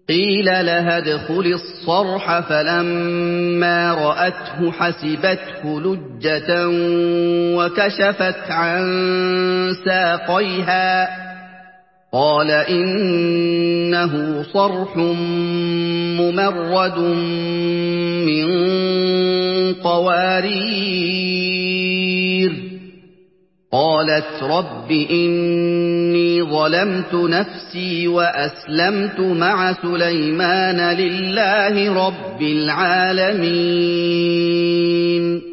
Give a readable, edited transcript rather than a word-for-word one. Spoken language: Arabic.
قِيلَ لَهَا ادْخُلِي الصَّرْحَ فَلَمَّا رَأَتْهُ حَسِبَتْهُ لُجَّةً وَكَشَفَتْ عَن سَاقَيْهَا ۚ قَالَ إِنَّهُ صَرْحٌ مُّمَرَّدٌ مِّن قَوَارِيرَ. قَالَتْ رَبِّ إِنِّي ظَلَمْتُ نَفْسِي وَأَسْلَمْتُ مَعَ سُلَيْمَانَ لِلَّهِ رَبِّ الْعَالَمِينَ